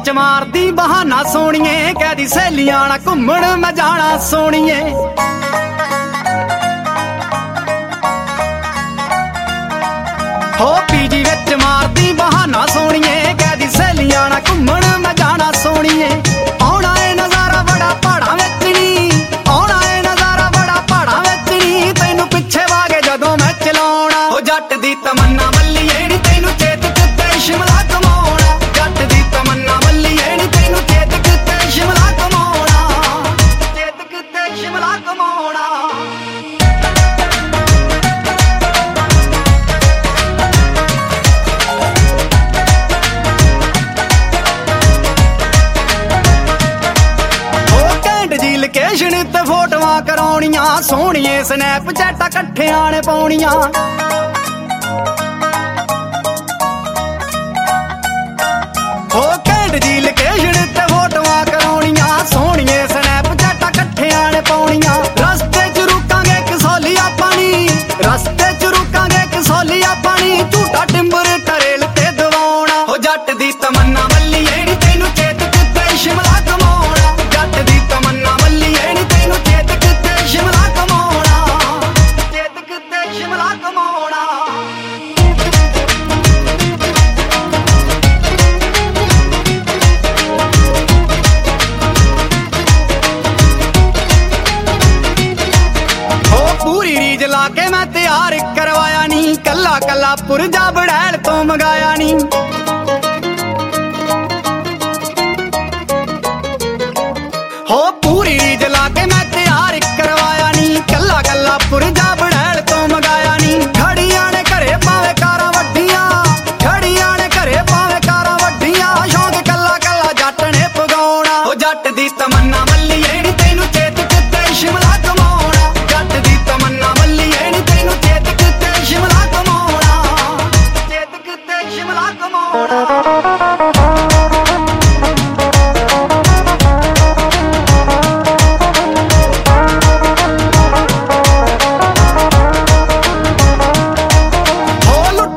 ਵਿੱਚ ਮਾਰਦੀ ਬਹਾਨਾ ਸੋਣੀਏ, ਕਹਦੀ ਸਹੇਲੀਆਂ ਨਾਲ ਘੁੰਮਣ ਮੈਂ ਜਾਣਾ ਸੋਣੀਏ। ਹੋ ਪੀਜੀ ਵਿੱਚ ਮਾਰਦੀ ਬਹਾਨਾ ਸੋਣੀਏ, ਕਹਦੀ ਸਹੇਲੀਆਂ ਨਾਲ ਘੁੰਮਣ ਮੈਂ ਜਾਣਾ ਸੋਣੀਏ। ਆਉਣਾ ਏ ਨਜ਼ਾਰਾ ਬੜਾ ਪਹਾੜਾਂ ਵਿੱਚ ਨੀ, ਆਉਣਾ ਏ ਨਜ਼ਾਰਾ ਬੜਾ ਪਹਾੜਾਂ ਵਿੱਚ ਨੀ, ਤੈਨੂੰ ਪਿੱਛੇ ਵਾਗੇ ਜਦੋਂ ਮੈਂ ਚਲਾਉਣਾ। ਹੋ ਜੱਟ ਦੀ ਤਮੰਨਾ ਮੱਲੀਏ ਨੀ ਤੈਨੂੰ ਚੇਤਕ ਤੇ ਸ਼ਿਮਲਾ ਘੁਮਾਉਣਾ, ਜੱਟ ਦੀ ਤਮੰਨਾ ਮੱਲੀਏ ਨੀ ਤੈਨੂੰ ਚੇਤਕ ਤੇ ਸ਼ਿਮਲਾ ਘੁਮਾਉਣਾ, ਚੇਤਕ ਤੇ ਸ਼ਿਮਲਾ ਘੁਮਾਉਣਾ। ਲੋਕੇਸ਼ਨ ਤੇ ਫੋਟੋਆਂ ਕਰਾਉਣੀਆਂ ਸੋਹਣੀਏ, ਸਨੈਪਚੈਟਾਂ ਇਕੱਠਿਆਂ ਨੇ ਪਾਉਣੀਆਂ। ਹੋ ਘੈਂਟ ਜੀ ਲੋਕੇਸ਼ਨ ਤੇ ਫੋਟੋਆਂ ਕਰਾਉਣੀਆਂ ਸੋਹਣੀਏ, ਸਨੈਪਚੈਟਾਂ ਇਕੱਠਿਆਂ ਨੇ ਪਾਉਣੀਆਂ। ਰਸਤੇ ਚ ਰੁਕਾਂਗੇ ਕਸੌਲੀਆ ਪਾਣੀ, ਰਸਤੇ ਚ ਰੁਕਾਂਗੇ ਕਸੌਲੀਆ ਪਾਣੀ, ਝੂਟਾ ਟਿੰਬਰ ਟਰੇਲ ਤੇ ਦਵਾਉਣਾ। ਹੋ ਜੱਟ ਦੀ ਤਮੰਨਾ ਮੱਲੀਏ ਨੀ ਤੈਨੂੰ ਚੇਤਕ ਤੇ ਸ਼ਿਮਲਾ ਘੁਮਾਉਣਾ, ਜੱਟ ਦੀ ਤਮੰਨਾ ਮੱਲੀਏ ਨੀ ਤੈਨੂੰ ਚੇਤਕ ਤੇ ਸ਼ਿਮਲਾ ਘੁਮਾਉਣਾ, ਚੇਤਕ ਤੇ ਸ਼ਿਮਲਾ ਘੁਮਾਉਣਾ। ਪੂਰੀ ਰੀਜ ਲਾ ਕੇ ਮੈਂ ਤਿਆਰ ਕਰਵਾਇਆ ਨੀ, ਕੱਲਾ ਕੱਲਾ ਪੁਰਜਾ ਬੜੈਲ ਤੋਂ ਮੰਗਾਇਆ ਨੀ। ਹੋ ਪੂਰੀ ਰੀਜ ਲਾ ਕੇ ਮੈਂ ਤਿਆਰ ਕਰਵਾਇਆ ਨੀ, ਕੱਲਾ ਕੱਲਾ ਪੁਰਜਾ ਬੜੈਲ ਤੋਂ ਮੰਗਾਇਆ ਨੀ। ਖੜੀਆਂ ਨੇ ਘਰੇ ਭਾਵੇਂ ਕਾਰਾਂ ਵੱਡੀਆਂ, ਖੜੀਆਂ ਨੇ ਘਰੇ ਭਾਵੇਂ ਕਾਰਾਂ ਵੱਡੀਆਂ, ਸ਼ੌਂਕ ਕੱਲਾ ਕੱਲਾ ਜੱਟ ਨੇ ਪਗਾਉਣਾ। ਹੋ ਜੱਟ ਦੀ ਤਮੰਨਾ ਮੱਲੀਏ ਨੀ ਤੈਨੂੰ ਚੇਤਕ ਤੇ ਸ਼ਿਮਲਾ ਘੁਮਾਉਣਾ, ਜੱਟ ਦੀ ਤਮੰਨਾ ਮੱਲੀਏ ਨੀ ਤੈਨੂੰ ਚੇਤਕ ਤੇ ਸ਼ਿਮਲਾ ਘੁਮਾਉਣਾ, ਚੇਤਕ ਤੇ ਸ਼ਿਮਲਾ ਘੁਮਾਉਣਾ।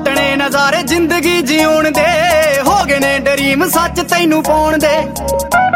ਜ਼ਿੰਦਗੀ ਜਿਉਣ ਦੇ ਹੋ ਗਏ ਨੇ ਡਰੀਮ ਸੱਚ ਤੈਨੂੰ ਪਾਉਣ ਦੇ।